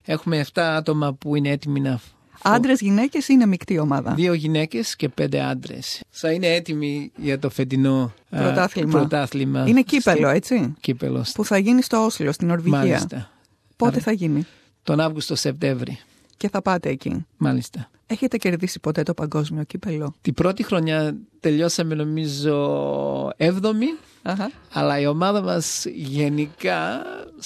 Έχουμε 7 άτομα που είναι έτοιμοι να... Άντρες, γυναίκες ή είναι μεικτή ομάδα? 2 γυναίκες και 5 άντρες. Θα είναι έτοιμοι για το φετινό πρωτάθλημα. Είναι κύπελο, έτσι? Κύπελο. Που θα γίνει στο Όσλο, στην Νορβηγία. Μάλιστα. Πότε θα γίνει? Τον Αύγουστο-Σεπτέμβρη. Και θα πάτε εκεί. Μάλιστα. Έχετε κερδίσει ποτέ το παγκόσμιο κύπελο? Την πρώτη χρονιά τελειώσαμε νομίζω 7η, αλλά η ομάδα μας γενικά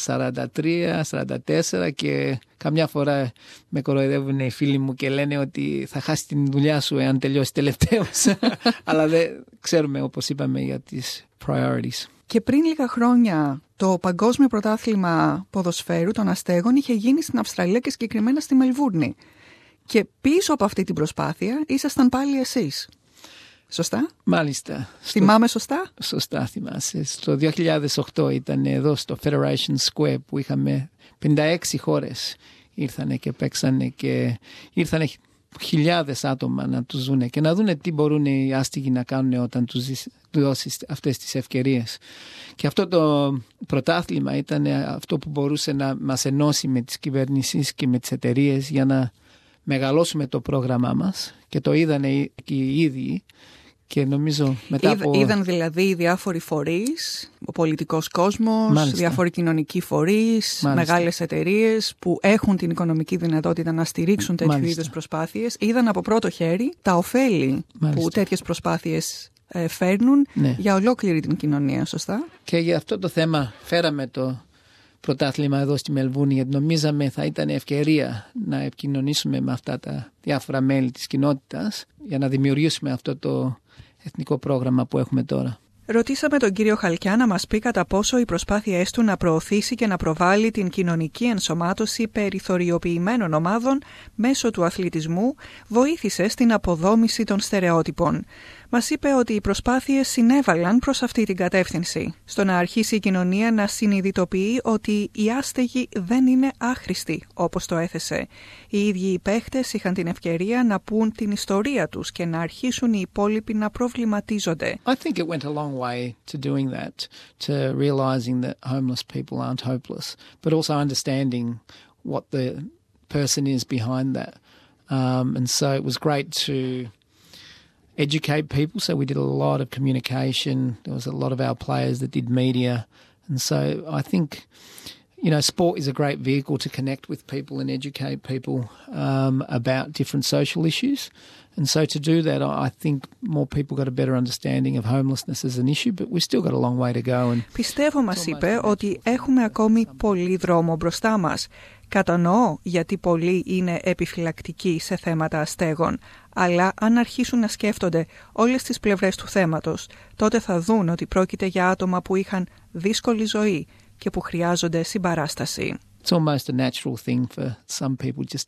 43-44 και καμιά φορά με κοροϊδεύουν οι φίλοι μου και λένε ότι θα χάσει την δουλειά σου εάν τελειώσει τελευταίος. Αλλά δεν ξέρουμε, όπως είπαμε, για τις priorities. Και πριν λίγα χρόνια το Παγκόσμιο Πρωτάθλημα Ποδοσφαίρου των Αστέγων είχε γίνει στην Αυστραλία και συγκεκριμένα στη Μελβούρνη. Και πίσω από αυτή την προσπάθεια ήσασταν πάλι εσείς. Σωστά? Μάλιστα. Θυμάμαι σωστά? Σωστά θυμάσαι. Στο 2008 ήταν εδώ στο Federation Square που είχαμε 56 χώρες ήρθανε και παίξανε και ήρθανε χιλιάδες άτομα να τους δούνε και να δούνε τι μπορούν οι άστιγοι να κάνουν όταν τους δώσεις αυτές τις ευκαιρίες. Και αυτό το πρωτάθλημα ήταν αυτό που μπορούσε να μας ενώσει με τις κυβερνήσεις και με τις εταιρείες για να μεγαλώσουμε το πρόγραμμά μας και το είδανε και οι ίδιοι. Και νομίζω μετά Είδαν δηλαδή διάφοροι φορείς, ο πολιτικός κόσμος, Μάλιστα. διάφοροι κοινωνικοί φορείς, Μάλιστα. μεγάλες εταιρείες που έχουν την οικονομική δυνατότητα να στηρίξουν τέτοιου είδους προσπάθειες. Είδαν από πρώτο χέρι τα ωφέλη Μάλιστα. που τέτοιες προσπάθειες φέρνουν για ολόκληρη την κοινωνία, σωστά? Και για αυτό το θέμα φέραμε το πρωτάθλημα εδώ στη Μελβούρνη, γιατί νομίζαμε θα ήταν ευκαιρία να επικοινωνήσουμε με αυτά τα διάφορα μέλη της κοινότητας για να δημιουργήσουμε αυτό το εθνικό πρόγραμμα που έχουμε τώρα. Ρωτήσαμε τον κύριο Χαλκιά να μας πει κατά πόσο οι προσπάθειές του να προωθήσει και να προβάλλει την κοινωνική ενσωμάτωση περιθωριοποιημένων ομάδων μέσω του αθλητισμού βοήθησε στην αποδόμηση των στερεότυπων. Μας είπε ότι οι προσπάθειες συνέβαλαν προς αυτή την κατεύθυνση, στο να αρχίσει η κοινωνία να συνειδητοποιεί ότι οι άστεγοι δεν είναι άχρηστοι, όπως το έθεσε. Οι ίδιοι οι παίχτες είχαν την ευκαιρία να πούν την ιστορία τους και να αρχίσουν οι υπόλοιποι να προβληματίζονται. I think it went a long way to doing that, to realizing that homeless people aren't hopeless, but also understanding what the person is behind that. And so it was great to educate people, so we did a lot of communication. There was a lot of our players that did media, and so I think, you know, sport is a great vehicle to connect with people and educate people about different social issues. And so to do that, I think more people got a better understanding of homelessness as an issue, but we've still got a long way to go. Πιστεύω, μας είπε, ότι έχουμε ακόμη πολύ δρόμο μπροστά μας. Κατανοώ γιατί πολλοί είναι επιφυλακτικοί σε θέματα αστέγων, αλλά αν αρχίσουν να σκέφτονται όλες τις πλευρές του θέματος, τότε θα δουν ότι πρόκειται για άτομα που είχαν δύσκολη ζωή και που χρειάζονται συμπαράσταση. It's almost a natural thing for some people just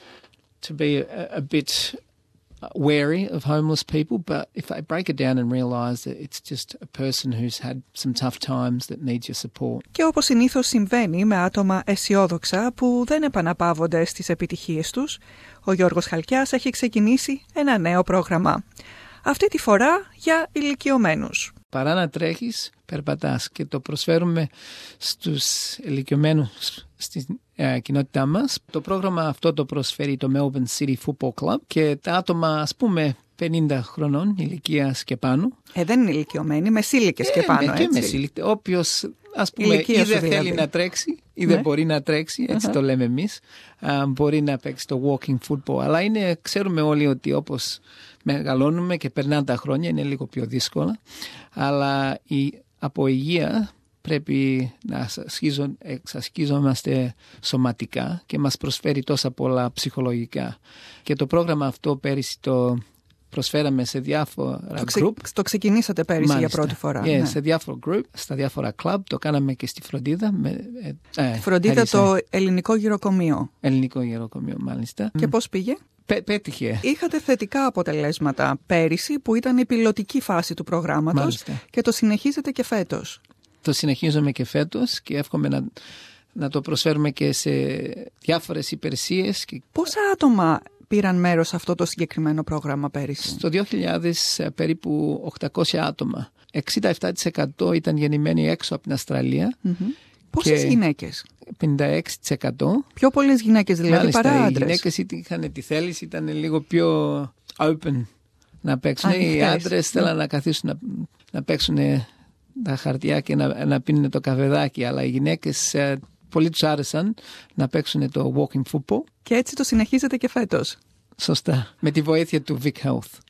to be a bit wary of homeless people, but if they break it down and realise that it's just a person who's had some tough times that needs your support. Και όπως συνήθως συμβαίνει με άτομα αισιόδοξα που δεν επαναπαύονται στις επιτυχίες τους, ο Γιώργος Χαλκιάς έχει ξεκινήσει ένα νέο πρόγραμμα. Αυτή τη φορά για ηλικιωμένους. Παρά να τρέχεις, περπατάς και το προσφέρουμε στους ηλικιωμένους στην κοινότητά μας. Το πρόγραμμα αυτό το προσφέρει το Melbourne City Football Club και τα άτομα, ας πούμε, 50 χρονών ηλικίας και πάνω. Δεν είναι ηλικιωμένοι, μεσήλικες και πάνω, έτσι. Και μεσήλικες. Όποιος, ας πούμε, ή δεν θέλει να τρέξει ή δεν μπορεί να τρέξει, έτσι το λέμε εμείς, μπορεί να παίξει το walking football. Αλλά ξέρουμε όλοι ότι όπως μεγαλώνουμε και περνάνε τα χρόνια είναι λίγο πιο δύσκολα. Αλλά από υγεία πρέπει να εξασκίζομαστε σωματικά και μας προσφέρει τόσα πολλά ψυχολογικά. Και το πρόγραμμα αυτό πέρυσι το προσφέραμε σε διάφορα group. Το ξεκινήσατε πέρυσι, μάλιστα, για πρώτη φορά. Ναι. Σε διάφορα group, στα διάφορα club. Το κάναμε και στη Φροντίδα. Φροντίδα, το ελληνικό γυροκομείο. Ελληνικό γυροκομείο, μάλιστα. Και πώς πήγε? Πέτυχε. Είχατε θετικά αποτελέσματα πέρυσι που ήταν η πιλωτική φάση του προγράμματος, μάλιστα, και το συνεχίζετε και φέτος. Το συνεχίζουμε και φέτος και εύχομαι να το προσφέρουμε και σε διάφορες υπηρεσίες. Πόσα άτομα πήραν μέρος σε αυτό το συγκεκριμένο πρόγραμμα πέρυσι? Στο 2000 περίπου 800 άτομα. 67% ήταν γεννημένοι έξω από την Αυστραλία Πόσες γυναίκες? 56%. Πιο πολλές γυναίκες δηλαδή. Μάλιστα, παρά άντρες. Οι γυναίκες είχαν τη θέληση, ήταν λίγο πιο open να παίξουν. Ανοιχτές. Οι άντρες θέλαν να καθίσουν να παίξουν τα χαρτιά και να πίνουν το καφεδάκι. Αλλά οι γυναίκες πολύ τους άρεσαν να παίξουν το walking football. Και έτσι το συνεχίζετε και φέτος. Σωστά. Με τη βοήθεια του Vic Health.